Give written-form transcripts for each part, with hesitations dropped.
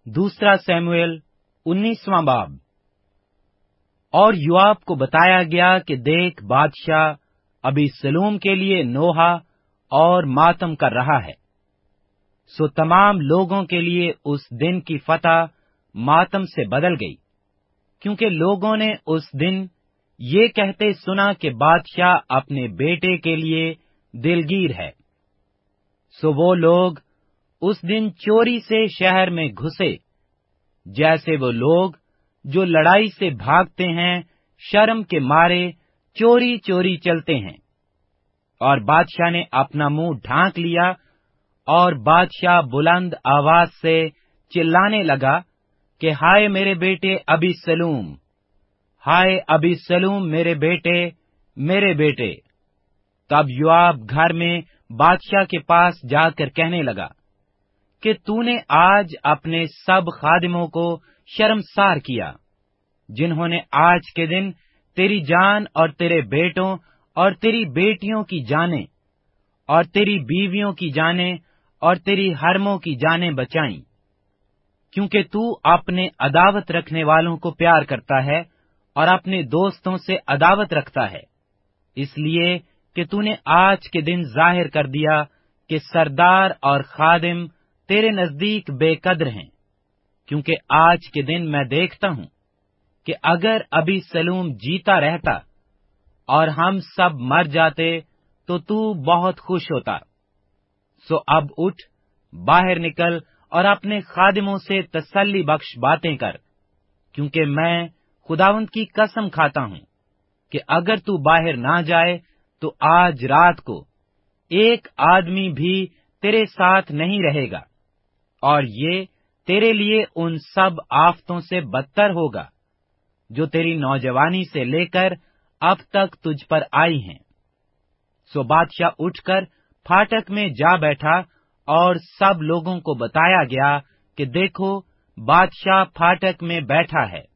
दूसरा सैमुएल 19वां बाब। और योआब को बताया गया कि देख, बादशाह अबीसलूम के लिए नोहा और मातम कर रहा है। सो तमाम लोगों के लिए उस दिन की फतह मातम से बदल गई, क्योंकि लोगों ने उस दिन ये कहते सुना कि बादशाह अपने बेटे के लिए दिलगीर है। सो वो लोग उस दिन चोरी से शहर में घुसे, जैसे वो लोग जो लड़ाई से भागते हैं, शर्म के मारे चोरी चोरी चलते हैं। और बादशाह ने अपना मुंह ढांक लिया, और बादशाह बुलंद आवाज से चिल्लाने लगा कि हाय मेरे बेटे अबीसलूम, हाय अबीसलूम, मेरे बेटे, मेरे बेटे। तब योआब घर में बादशाह के पास जाकर कहने लगा कि तूने आज अपने सब खादिमों को शर्मसार किया, जिन्होंने आज के दिन तेरी जान और तेरे बेटों और तेरी बेटियों की जानें और तेरी बीवियों की जानें और तेरी हरमों की जानें बचाईं, क्योंकि तू अपने अदावत रखने वालों को प्यार करता है और अपने दोस्तों से अदावत रखता है, इसलिए कि तूने आज के दिन जाहिर कर दिया कि सरदार और खादिम तेरे नजदीक बेकद्र हैं। क्योंकि आज के दिन मैं देखता हूँ कि अगर अबीसलूम जीता रहता और हम सब मर जाते तो तू बहुत खुश होता। सो अब उठ, बाहर निकल और अपने खादिमों से तसल्ली बख्श बातें कर, क्योंकि मैं खुदावंद की कसम खाता हूँ कि अगर तू बाहर ना जाए तो आज रात को एक आदमी भी तेरे साथ नहीं रहेगा, और ये तेरे लिए उन सब आफतों से बदतर होगा जो तेरी नौजवानी से लेकर अब तक तुझ पर आई हैं। सो बादशाह उठकर फाटक में जा बैठा, और सब लोगों को बताया गया कि देखो, बादशाह फाटक में बैठा है।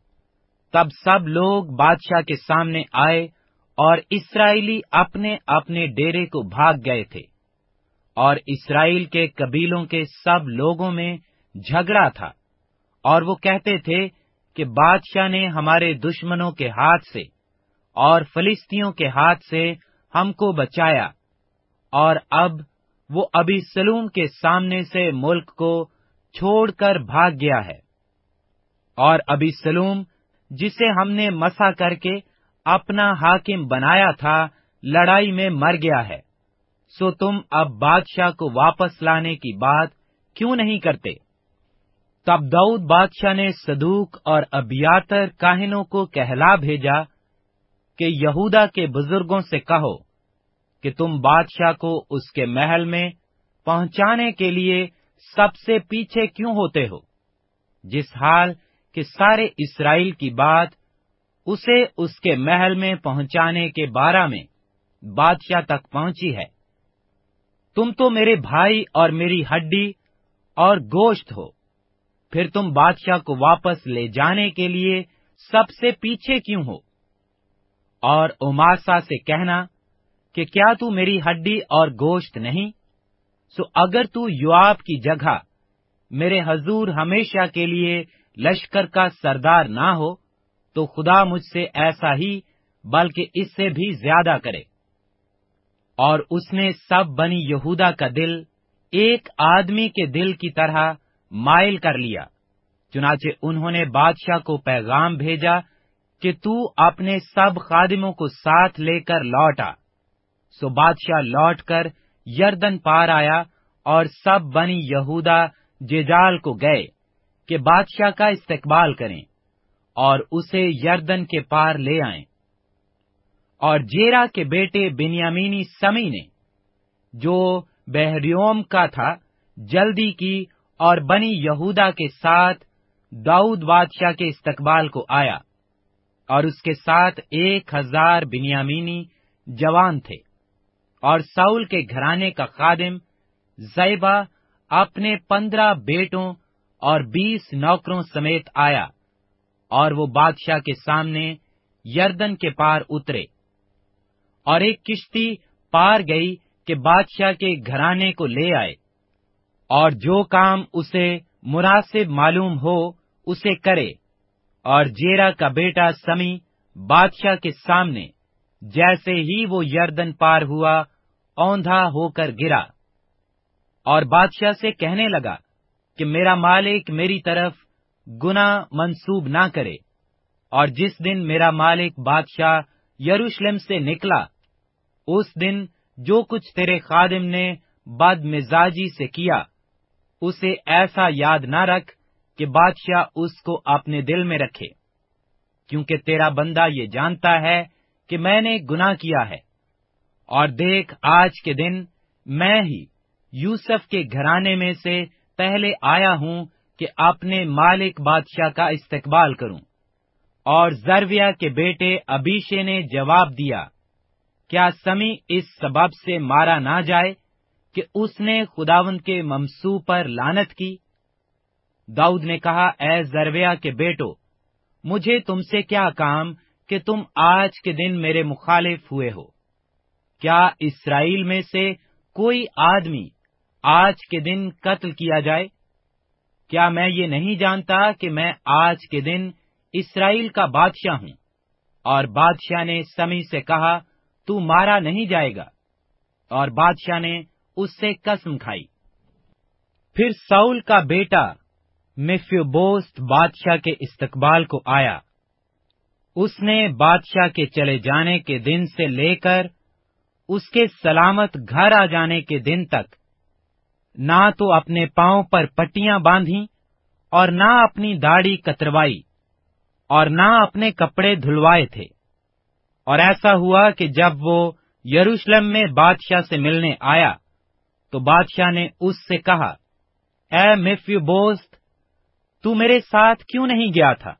तब सब लोग बादशाह के सामने आए, और इस्राएली अपने अपने डेरे को भाग गए थे, और इस्राएल के कबीलों के सब लोगों में झगड़ा था, और वो कहते थे कि बादशाह ने हमारे दुश्मनों के हाथ से और फलिस्तियों के हाथ से हमको बचाया, और अब वो अबीसलूम के सामने से मुल्क को छोड़कर भाग गया है। और अबीसलूम, जिसे हमने मसा करके अपना हाकिम बनाया था, लड़ाई में मर गया है। सो तुम अब बादशाह को वापस लाने की बात क्यों नहीं करते? तब दाऊद बादशाह ने सदूक और अबियातर काहिनों को कहला भेजा कि यहूदा के बुजुर्गों से कहो कि तुम बादशाह को उसके महल में पहुंचाने के लिए सबसे पीछे क्यों होते हो, जिस हाल कि सारे इस्राएल की बात उसे उसके महल में पहुंचाने के बारे में बादशाह तक पहुंची है। तुम तो मेरे भाई और मेरी हड्डी और गोश्त हो, फिर तुम बादशाह को वापस ले जाने के लिए सबसे पीछे क्यों हो? और उमासा से कहना कि क्या तू मेरी हड्डी और गोश्त नहीं? सो अगर तू योआब की जगह मेरे हजूर हमेशा के लिए लश्कर का सरदार ना हो, तो खुदा मुझसे ऐसा ही बल्कि इससे भी ज्यादा करे। और उसने सब बनी यहूदा का दिल एक आदमी के दिल की तरह माइल कर लिया। चुनाचे उन्होंने बादशाह को पैगाम भेजा कि तू अपने सब खादिमों को साथ लेकर लौट आ। सो बादशाह लौटकर यरदन पार आया, और सब बनी यहूदा जेजाल को गए कि बादशाह का इस्तकबाल करें और उसे यरदन के पार ले आएं। और जेरा के बेटे बिन्यामीनी समी ने, जो बहरियोम का था, जल्दी की और बनी यहूदा के साथ दाऊद बादशाह के इस्तकबाल को आया, और उसके साथ 1000 बिन्यामीनी जवान थे। और साउल के घराने का खादिम ज़ैबा अपने 15 बेटों और 20 नौकरों समेत आया, और वो बादशाह के सामने यरदन के पार उतरे। और एक किश्ती पार गई कि बादशाह के घराने को ले आए, और जो काम उसे مناسب معلوم ہو اسے کرے۔ اور جیرا کا بیٹا سمی بادشاہ کے سامنے جیسے ہی وہ یردن پار ہوا اوندھا ہو کر گرا، اور بادشاہ سے کہنے لگا کہ میرا مالک میری طرف گناہ منسوب نہ کرے، اور جس دن میرا مالک بادشاہ یروشلم سے نکلا، اس دن جو کچھ تیرے خادم نے بد مزاجی سے کیا، اسے ایسا یاد نہ رکھ کہ بادشاہ اس کو اپنے دل میں رکھے، کیونکہ تیرا بندہ یہ جانتا ہے کہ میں نے گناہ کیا ہے۔ اور دیکھ، آج کے دن میں ہی یوسف کے گھرانے میں سے پہلے آیا ہوں کہ اپنے مالک بادشاہ کا استقبال کروں۔ اور زرویہ کے بیٹے ابیشے نے جواب دیا، کیا سمی اس سبب سے مارا نہ جائے کہ اس نے خداوند کے ممسوح پر لعنت کی؟ داؤد نے کہا، اے زرویہ کے بیٹو، مجھے تم سے کیا کام کہ تم آج کے دن میرے مخالف ہوئے ہو؟ کیا اسرائیل میں سے کوئی آدمی آج کے دن قتل کیا جائے؟ کیا میں یہ نہیں جانتا کہ میں آج کے دن اسرائیل کا بادشاہ ہوں؟ اور بادشاہ نے سمی سے کہا، تو مارا نہیں جائے گا، اور بادشاہ نے اس سے قسم کھائی۔ پھر ساؤل کا بیٹا میفیبوست بادشاہ کے استقبال کو آیا۔ اس نے بادشاہ کے چلے جانے کے دن سے لے کر اس کے سلامت گھر آ جانے کے دن تک نہ تو اپنے پاؤں پر پٹیاں باندھیں اور نہ اپنی داڑھی کتروائی اور نہ اپنے کپڑے دھلوائے تھے۔ اور ایسا ہوا کہ جب وہ یروشلم میں بادشاہ سے ملنے آیا تو بادشاہ نے اس سے کہا، اے میفیبوست، تو میرے ساتھ کیوں نہیں گیا تھا؟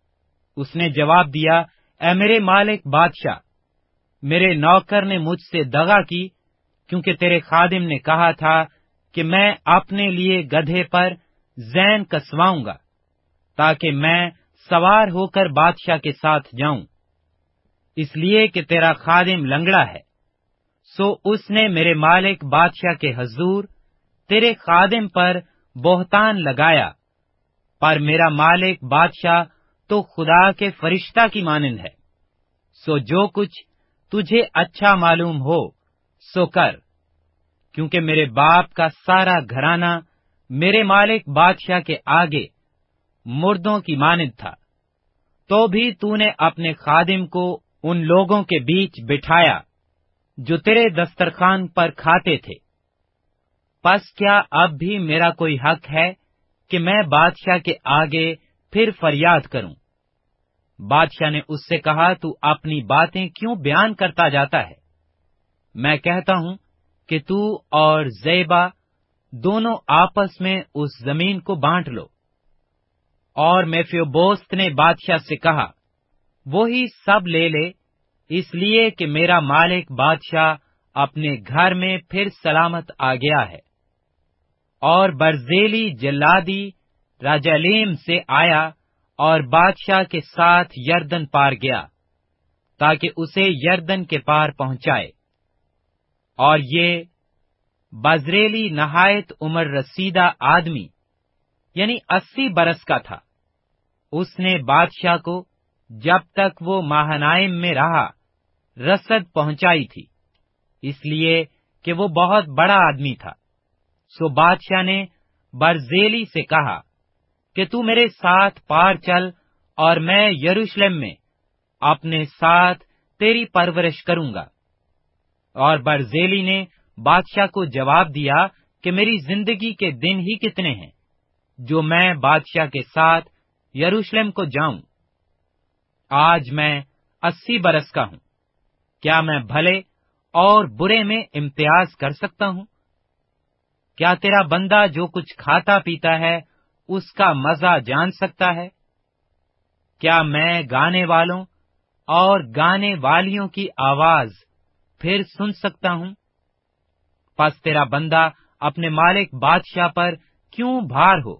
اس نے جواب دیا، اے میرے مالک بادشاہ، میرے نوکر نے مجھ سے دغا کی، کیونکہ تیرے خادم نے کہا تھا کہ میں اپنے لیے گدھے پر زین کسواؤں گا تاکہ میں سوار ہو کر بادشاہ کے ساتھ جاؤں، اس لیے کہ تیرا خادم لنگڑا ہے۔ سو اس نے میرے مالک بادشاہ کے حضور تیرے خادم پر بہتان لگایا، پر میرا مالک بادشاہ تو خدا کے فرشتہ کی مانند ہے۔ سو جو کچھ تجھے اچھا معلوم ہو سو کر، کیونکہ میرے باپ کا سارا گھرانہ میرے مالک بادشاہ کے آگے مردوں کی مانند تھا، تو بھی تو نے اپنے خادم کو ان لوگوں کے بیچ بٹھایا جو تیرے دسترخوان پر کھاتے تھے۔ پس کیا اب بھی میرا کوئی حق ہے کہ میں بادشاہ کے آگے پھر فریاد کروں؟ بادشاہ نے اس سے کہا، تو اپنی باتیں کیوں بیان کرتا جاتا ہے؟ میں کہتا ہوں کہ تو اور زیبا دونوں آپس میں اس زمین کو بانٹ لو۔ اور میفیبوست نے بادشاہ سے کہا، وہی سب لے لے، اس لیے کہ میرا مالک بادشاہ اپنے گھر میں پھر سلامت آ گیا ہے۔ اور برزیلی جلادی راجالیم سے آیا اور بادشاہ کے ساتھ یردن پار گیا تاکہ اسے یردن کے پار پہنچائے۔ اور یہ بزریلی نہایت عمر رسیدہ آدمی یعنی 80 برس کا تھا۔ اس نے بادشاہ کو جب تک وہ مہنائم میں رہا رسد پہنچائی تھی، اس لیے کہ وہ بہت بڑا آدمی تھا۔ سو بادشاہ نے برزیلی سے کہا کہ تو میرے ساتھ پار چل، اور میں یروشلم میں اپنے ساتھ تیری پرورش کروں گا۔ اور برزیلی نے بادشاہ کو جواب دیا کہ میری زندگی کے دن ہی کتنے ہیں جو میں بادشاہ کے ساتھ یروشلم کو جاؤں؟ آج میں 80 برس کا ہوں، کیا میں بھلے اور برے میں امتیاز کر سکتا ہوں؟ کیا تیرا بندہ جو کچھ کھاتا پیتا ہے اس کا مزہ جان سکتا ہے؟ کیا میں گانے والوں اور گانے والیوں کی آواز پھر سن سکتا ہوں؟ پس تیرا بندہ اپنے مالک بادشاہ پر کیوں بھار ہو؟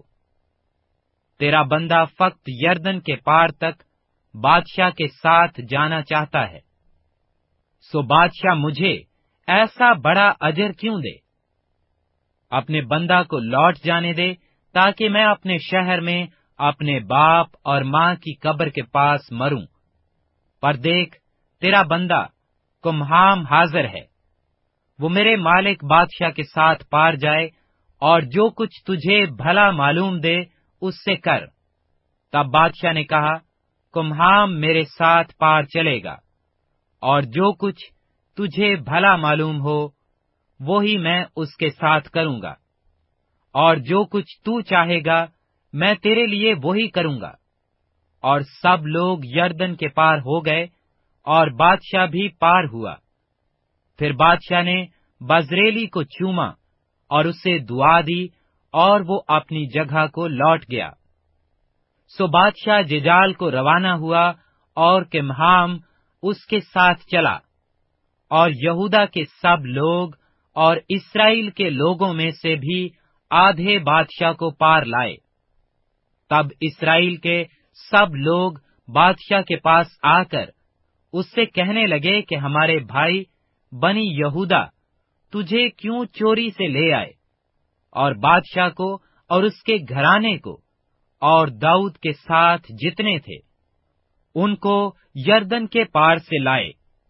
تیرا بندہ فقط یردن کے پار تک بادشاہ کے ساتھ جانا چاہتا ہے۔ سو بادشاہ مجھے ایسا بڑا اجر کیوں دے؟ اپنے بندہ کو لوٹ جانے دے تاکہ میں اپنے شہر میں اپنے باپ اور ماں کی قبر کے پاس مروں۔ پر دیکھ، تیرا بندہ کمہام حاضر ہے، وہ میرے مالک بادشاہ کے ساتھ پار جائے، اور جو کچھ تجھے بھلا معلوم دے اس سے کر۔ تب بادشاہ نے کہا، کمہام میرے ساتھ پار چلے گا، اور جو کچھ تجھے بھلا معلوم ہو وہی میں اس کے ساتھ کروں گا، اور جو کچھ تو چاہے گا میں تیرے لیے وہی کروں گا۔ اور سب لوگ یردن کے پار ہو گئے، اور بادشاہ بھی پار ہوا۔ پھر بادشاہ نے بزریلی کو چوما اور اسے دعا دی، اور وہ اپنی جگہ کو لوٹ گیا۔ سو بادشاہ ججال کو روانہ ہوا، اور کمہام اس کے ساتھ چلا، اور یہودا کے سب لوگ اور اسرائیل کے لوگوں میں سے بھی آدھے بادشاہ کو پار لائے۔ تب اسرائیل کے سب لوگ بادشاہ کے پاس آ کر اس سے کہنے لگے کہ ہمارے بھائی بنی یہودا تجھے کیوں چوری سے لے آئے، اور بادشاہ کو اور اس کے گھرانے کو اور داؤد کے ساتھ جتنے تھے ان کو یردن کے پار سے لائے۔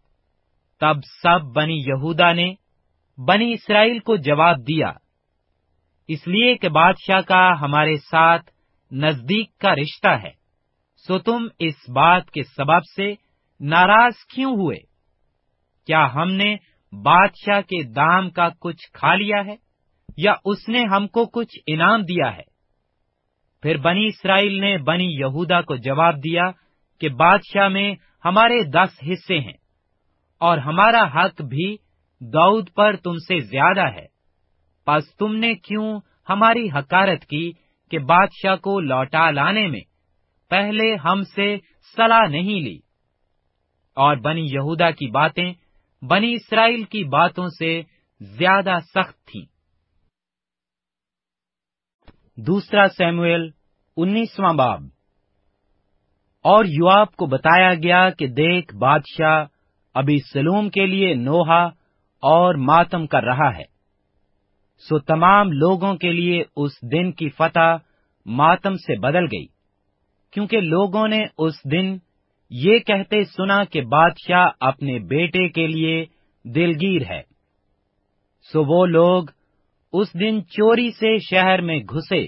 تب سب بنی یہودا نے بنی اسرائیل کو جواب دیا، اس لیے کہ بادشاہ کا ہمارے ساتھ نزدیک کا رشتہ ہے، سو تم اس بات کے سبب سے ناراض کیوں ہوئے؟ کیا ہم نے بادشاہ کے دام کا کچھ کھا لیا ہے، یا اس نے ہم کو کچھ انعام دیا ہے؟ پھر بنی اسرائیل نے بنی یہودا کو جواب دیا کہ بادشاہ میں ہمارے 10 حصے ہیں، اور ہمارا حق بھی داؤد پر تم سے زیادہ ہے، پس تم نے کیوں ہماری حقارت کی کہ بادشاہ کو لوٹا لانے میں پہلے ہم سے صلاح نہیں لی؟ اور بنی یہودا کی باتیں بنی اسرائیل کی باتوں سے زیادہ سخت تھیں۔ دوسرا سیموئیل 19واں باب۔ اور یوآب کو بتایا گیا کہ دیکھ، بادشاہ ابھی سلوم کے لیے نوحہ اور ماتم کر رہا ہے۔ سو تمام لوگوں کے لیے اس دن کی فتح ماتم سے بدل گئی، کیونکہ لوگوں نے اس دن یہ کہتے سنا کہ بادشاہ اپنے بیٹے کے لیے دلگیر ہے۔ سو وہ لوگ اس دن چوری سے شہر میں گھسے،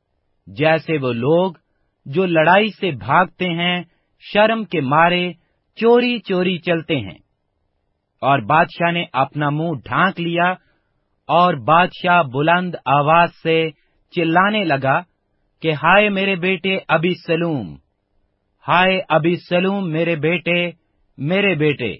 جیسے وہ لوگ جو لڑائی سے بھاگتے ہیں شرم کے مارے چوری چوری چلتے ہیں۔ اور بادشاہ نے اپنا منہ ڈھانک لیا، اور بادشاہ بلند آواز سے چلانے لگا کہ ہائے میرے بیٹے ابی سلوم، ہائے ابی سلوم میرے بیٹے، میرے بیٹے۔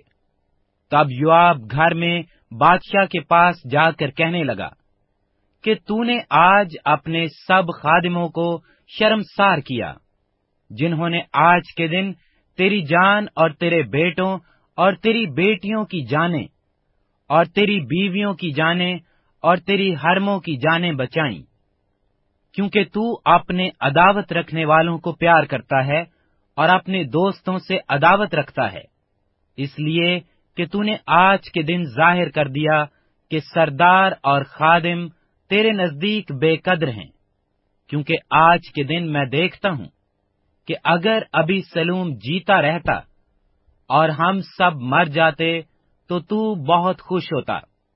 تب یوآب گھر میں بادشاہ کے پاس جا کر کہنے لگا کہ تو نے آج اپنے سب خادموں کو شرمسار کیا، جنہوں نے آج کے دن تیری جان اور تیرے بیٹوں اور تیری بیٹیوں کی جانیں اور تیری بیویوں کی جانیں اور تیری حرموں کی جانیں بچائیں، کیونکہ تو اپنے عداوت رکھنے والوں کو پیار کرتا ہے اور اپنے دوستوں سے عداوت رکھتا ہے، اس لیے کہ تو نے آج کے دن ظاہر کر دیا کہ سردار اور خادم تیرے نزدیک بے قدر ہیں۔ کیونکہ آج کے دن میں دیکھتا ہوں کہ اگر ابھی سلوم جیتا رہتا اور ہم سب مر جاتے تو بہت خوش ہوتا۔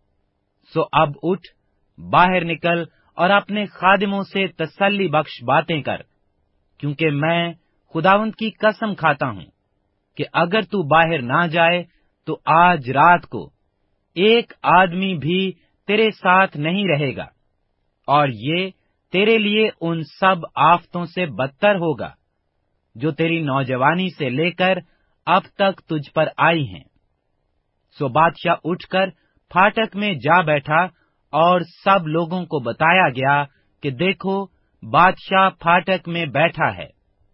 سو اب اٹھ، باہر نکل اور اپنے خادموں سے تسلی بخش باتیں کر، کیونکہ میں خداوند کی قسم کھاتا ہوں کہ اگر تو باہر نہ جائے تو آج رات کو ایک آدمی بھی تیرے ساتھ نہیں رہے گا، اور یہ تیرے لیے ان سب آفتوں سے بدتر ہوگا جو تیری نوجوانی سے لے کر اب تک تجھ پر آئی ہیں۔ سو بادشاہ اٹھ کر پھاٹک میں جا بیٹھا، اور سب لوگوں کو بتایا گیا کہ دیکھو بادشاہ پھاٹک میں بیٹھا ہے۔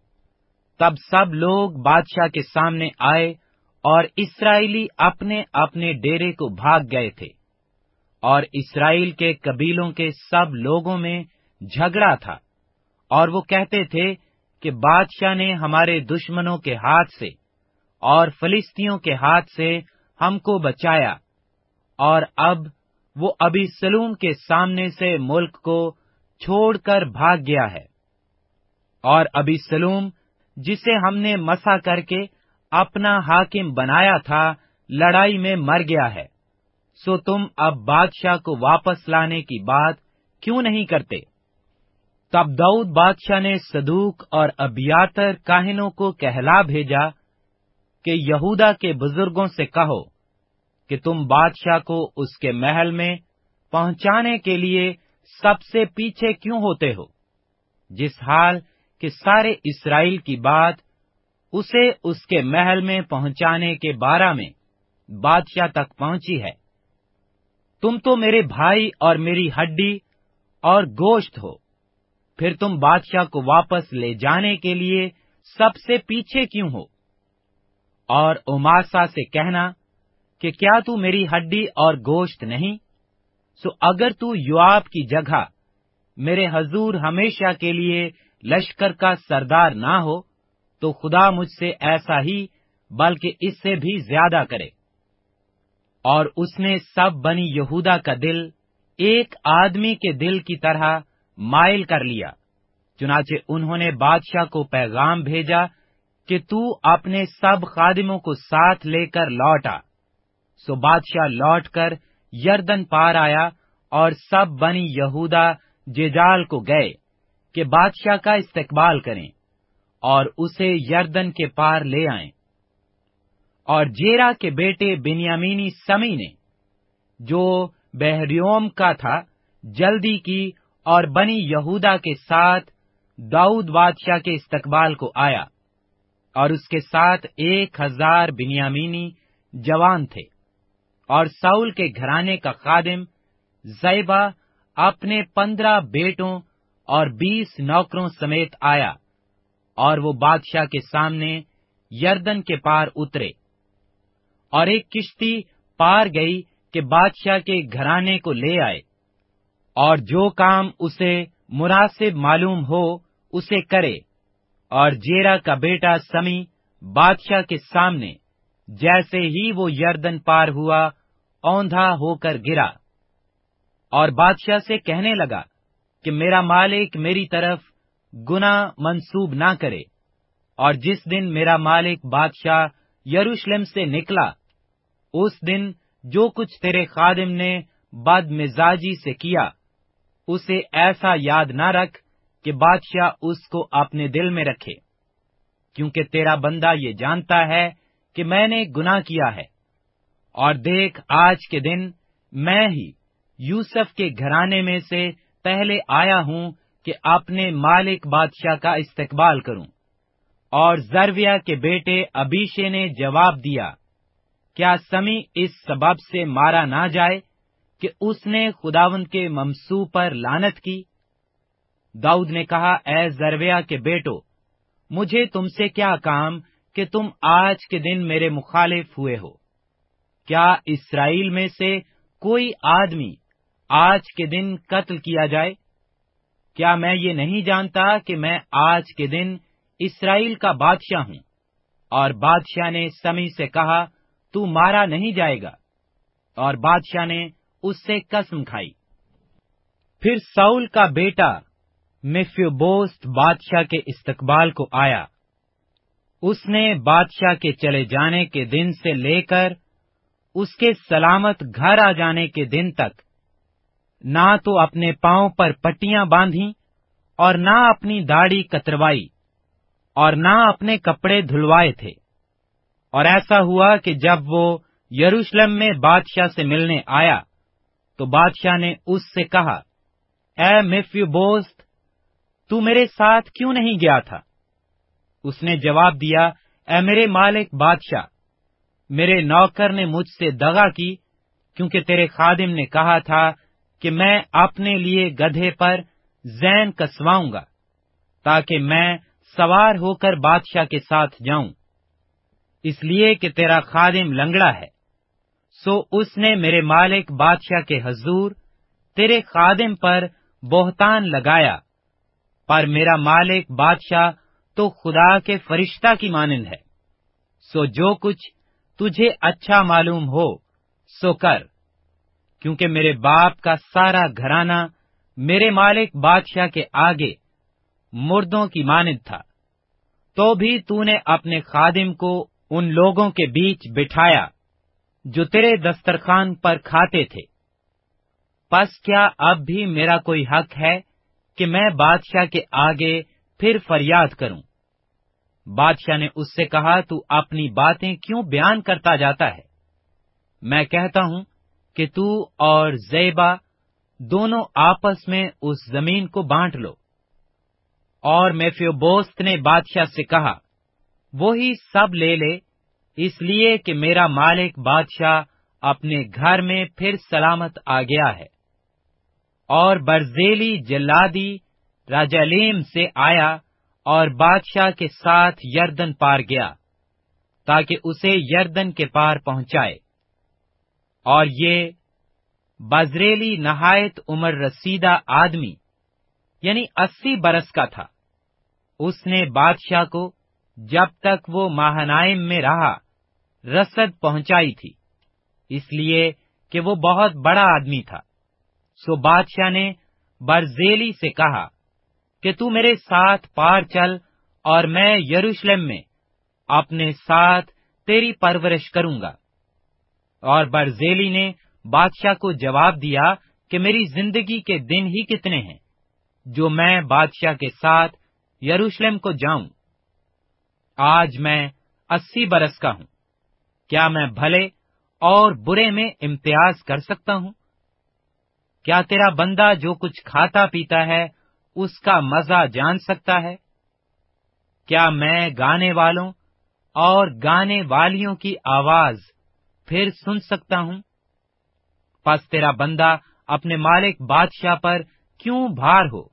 تب سب لوگ بادشاہ کے سامنے آئے، اور اسرائیلی اپنے اپنے ڈیرے کو بھاگ گئے تھے، اور اسرائیل کے قبیلوں کے سب لوگوں میں جھگڑا تھا، اور وہ کہتے تھے کہ بادشاہ نے ہمارے دشمنوں کے ہاتھ سے اور فلسطینیوں کے ہاتھ سے ہم کو بچایا، اور اب وہ ابھی سلوم کے سامنے سے ملک کو چھوڑ کر بھاگ گیا ہے، اور ابی سلوم جسے ہم نے مسح کر کے اپنا حاکم بنایا تھا لڑائی میں مر گیا ہے۔ سو تم اب بادشاہ کو واپس لانے کی بات کیوں نہیں کرتے؟ تب داؤد بادشاہ نے صدوق اور ابیاتر کاہنوں کو کہلا بھیجا کہ یہودا کے بزرگوں سے کہو کہ تم بادشاہ کو اس کے محل میں پہنچانے کے لیے سب سے پیچھے کیوں ہوتے ہو، جس حال کہ سارے اسرائیل کی بات اسے اس کے محل میں پہنچانے کے بارے میں بادشاہ تک پہنچی ہے۔ تم تو میرے بھائی اور میری ہڈی اور گوشت ہو، پھر تم بادشاہ کو واپس لے جانے کے لیے سب سے پیچھے کیوں ہو؟ اور اماسا سے کہنا کہ کیا تو میری ہڈی اور گوشت نہیں؟ سو اگر تو یوآب کی جگہ میرے حضور ہمیشہ کے لیے لشکر کا سردار نہ ہو تو خدا مجھ سے ایسا ہی بلکہ اس سے بھی زیادہ کرے۔ اور اس نے سب بنی یہودا کا دل ایک آدمی کے دل کی طرح مائل کر لیا، چنانچہ انہوں نے بادشاہ کو پیغام بھیجا کہ تو اپنے سب خادموں کو ساتھ لے کر لوٹ آ۔ سو بادشاہ لوٹ کر یردن پار آیا، اور سب بنی یہودا جیجال کو گئے کہ بادشاہ کا استقبال کریں اور اسے یردن کے پار لے آئیں۔ اور جیرا کے بیٹے بنیامینی سمی نے، جو بہریوم کا تھا، جلدی کی اور بنی یہودا کے ساتھ داؤد بادشاہ کے استقبال کو آیا، اور اس کے ساتھ 1000 بنیامینی جوان تھے۔ اور ساؤل کے گھرانے کا خادم زیبا اپنے 15 بیٹوں اور 20 نوکروں سمیت آیا، اور وہ بادشاہ کے سامنے یردن کے پار اترے۔ اور ایک کشتی پار گئی کہ بادشاہ کے گھرانے کو لے آئے، اور جو کام اسے مناسب معلوم ہو اسے کرے۔ اور جیرا کا بیٹا سمی بادشاہ کے سامنے جیسے ہی وہ یردن پار ہوا اوندھا ہو کر گرا، اور بادشاہ سے کہنے لگا کہ میرا مالک میری طرف گناہ منسوب نہ کرے۔ اور جس دن میرا مالک بادشاہ یروشلم سے نکلا، اس دن جو کچھ تیرے خادم نے بد مزاجی سے کیا، اسے ایسا یاد نہ رکھ کہ بادشاہ اس کو اپنے دل میں رکھے، کیونکہ تیرا بندہ یہ جانتا ہے کہ میں نے گناہ کیا ہے۔ اور دیکھ، آج کے دن میں ہی یوسف کے گھرانے میں سے پہلے آیا ہوں کہ اپنے مالک بادشاہ کا استقبال کروں۔ اور زرویہ کے بیٹے ابیشے نے جواب دیا، کیا سمی اس سبب سے مارا نہ جائے کہ اس نے خداوند کے ممسوح پر لعنت کی؟ داؤد نے کہا، اے زرویہ کے بیٹو، مجھے تم سے کیا کام کہ تم آج کے دن میرے مخالف ہوئے ہو؟ کیا اسرائیل میں سے کوئی آدمی آج کے دن قتل کیا جائے؟ کیا میں یہ نہیں جانتا کہ میں آج کے دن اسرائیل کا بادشاہ ہوں؟ اور بادشاہ نے سمی سے کہا، تو مارا نہیں جائے گا۔ اور بادشاہ نے اس سے قسم کھائی۔ پھر ساؤل کا بیٹا میفیبوست بادشاہ کے استقبال کو آیا۔ اس نے بادشاہ کے چلے جانے کے دن سے لے کر اس کے سلامت گھر آ جانے کے دن تک نہ تو اپنے پاؤں پر پٹیاں باندھیں اور نہ اپنی داڑھی کتروائی اور نہ اپنے کپڑے دھلوائے تھے۔ اور ایسا ہوا کہ جب وہ یروشلم میں بادشاہ سے ملنے آیا تو بادشاہ نے اس سے کہا، اے میفیبوست، تو میرے ساتھ کیوں نہیں گیا تھا؟ اس نے جواب دیا، اے میرے مالک بادشاہ، میرے نوکر نے مجھ سے دغا کی، کیونکہ تیرے خادم نے کہا تھا کہ میں اپنے لیے گدھے پر زین کسواؤں گا تاکہ میں سوار ہو کر بادشاہ کے ساتھ جاؤں، اس لیے کہ تیرا خادم لنگڑا ہے۔ سو اس نے میرے مالک بادشاہ کے حضور تیرے خادم پر بہتان لگایا، پر میرا مالک بادشاہ تو خدا کے فرشتہ کی مانند ہے۔ سو جو کچھ تجھے اچھا معلوم ہو سو کر، کیونکہ میرے باپ کا سارا گھرانہ میرے مالک بادشاہ کے آگے مردوں کی مانند تھا، تو بھی تو نے اپنے خادم کو ان لوگوں کے بیچ بٹھایا جو تیرے دسترخوان پر کھاتے تھے۔ پس کیا اب بھی میرا کوئی حق ہے کہ میں بادشاہ کے آگے پھر فریاد کروں؟ بادشاہ نے اس سے کہا، تو اپنی باتیں کیوں بیان کرتا جاتا ہے؟ میں کہتا ہوں کہ تو اور زیبا دونوں آپس میں اس زمین کو بانٹ لو۔ اور میفیبوست نے بادشاہ سے کہا، وہی سب لے لے، اس لیے کہ میرا مالک بادشاہ اپنے گھر میں پھر سلامت آ گیا ہے۔ اور برزیلی جلادی راجالیم سے آیا اور بادشاہ کے ساتھ یردن پار گیا، تاکہ اسے یردن کے پار پہنچائے۔ اور یہ بزریلی نہایت عمر رسیدہ آدمی، یعنی 80 برس کا تھا۔ اس نے بادشاہ کو جب تک وہ ماہنائم میں رہا رسد پہنچائی تھی، اس لیے کہ وہ بہت بڑا آدمی تھا۔ سو بادشاہ نے برزیلی سے کہا کہ تو میرے ساتھ پار چل، اور میں یروشلم میں اپنے ساتھ تیری پرورش کروں گا۔ اور برزیلی نے بادشاہ کو جواب دیا کہ میری زندگی کے دن ہی کتنے ہیں جو میں بادشاہ کے ساتھ یروشلم کو جاؤں؟ آج میں 80 برس کا ہوں، کیا میں بھلے اور برے میں امتیاز کر سکتا ہوں؟ کیا تیرا بندہ جو کچھ کھاتا پیتا ہے اس کا مزہ جان سکتا ہے؟ کیا میں گانے والوں اور گانے والیوں کی آواز پھر سن سکتا ہوں؟ پس تیرا بندہ اپنے مالک بادشاہ پر کیوں بھار ہو؟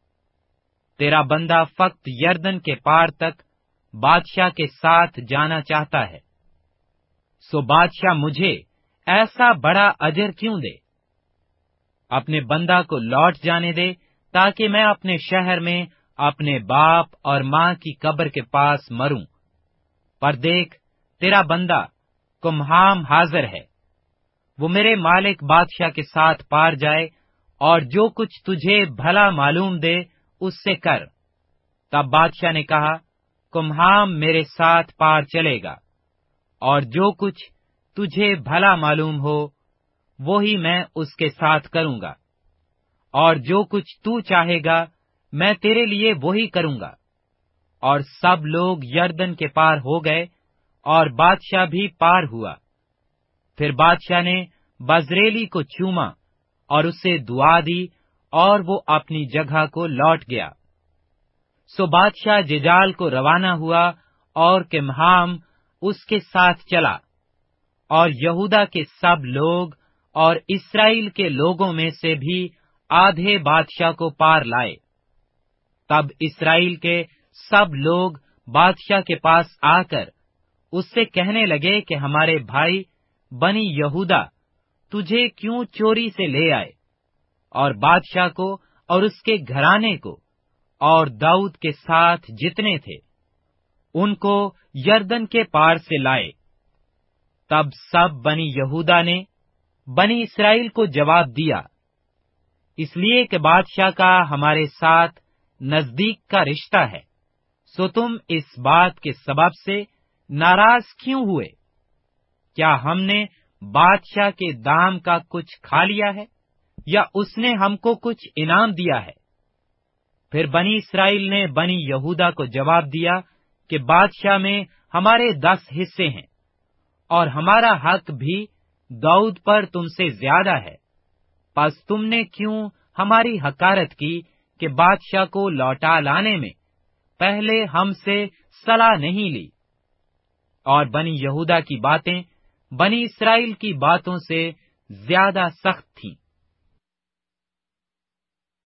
تیرا بندہ فقط یردن کے پار تک بادشاہ کے ساتھ جانا چاہتا ہے۔ سو بادشاہ مجھے ایسا بڑا اجر کیوں دے؟ اپنے بندہ کو لوٹ جانے دے، تاکہ میں اپنے شہر میں اپنے باپ اور ماں کی قبر کے پاس مروں۔ پر دیکھ، تیرا بندہ کمہام حاضر ہے، وہ میرے مالک بادشاہ کے ساتھ پار جائے، اور جو کچھ تجھے بھلا معلوم دے اس سے کر۔ تب بادشاہ نے کہا، کمہام میرے ساتھ پار چلے گا، اور جو کچھ تجھے بھلا معلوم ہو وہی میں اس کے ساتھ کروں گا، اور جو کچھ تو چاہے گا میں تیرے لیے وہی کروں گا۔ اور سب لوگ یردن کے پار ہو گئے، اور بادشاہ بھی پار ہوا۔ پھر بادشاہ نے بزریلی کو چوما اور اسے دعا دی، اور وہ اپنی جگہ کو لوٹ گیا۔ سو بادشاہ ججال کو روانہ ہوا، اور کمہام اس کے ساتھ چلا، اور یہودا کے سب لوگ اور اسرائیل کے لوگوں میں سے بھی آدھے بادشاہ کو پار لائے۔ تب اسرائیل کے سب لوگ بادشاہ کے پاس آ کر اس سے کہنے لگے کہ ہمارے بھائی بنی یہودا تجھے کیوں چوری سے لے آئے، اور بادشاہ کو اور اس کے گھرانے کو اور داؤد کے ساتھ جتنے تھے ان کو یردن کے پار سے لائے۔ تب سب بنی یہودا نے بنی اسرائیل کو جواب دیا، اس لیے کہ بادشاہ کا ہمارے ساتھ نزدیک کا رشتہ ہے، سو تم اس بات کے سبب سے ناراض کیوں ہوئے؟ کیا ہم نے بادشاہ کے دام کا کچھ کھا لیا ہے، یا اس نے ہم کو کچھ انعام دیا ہے؟ پھر بنی اسرائیل نے بنی یہودا کو جواب دیا کہ بادشاہ میں ہمارے 10 حصے ہیں، اور ہمارا حق بھی داؤد پر تم سے زیادہ ہے۔ پس تم نے کیوں ہماری حقارت کی کہ بادشاہ کو لوٹا لانے میں پہلے ہم سے صلاح نہیں لی؟ اور بنی یہودا کی باتیں بنی اسرائیل کی باتوں سے زیادہ سخت تھیں۔